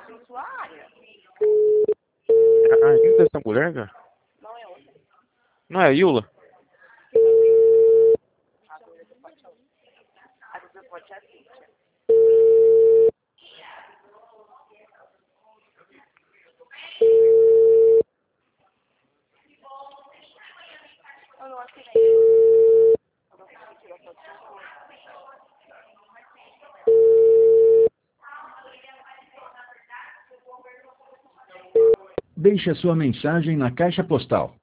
em sua área. Ainda essa mulher, cara? Não é outra. Não é a Yula? A pessoa pode ser a Cíntia. Eu não acho que nem. Eu não sei se tira foto. Deixe a sua mensagem na caixa postal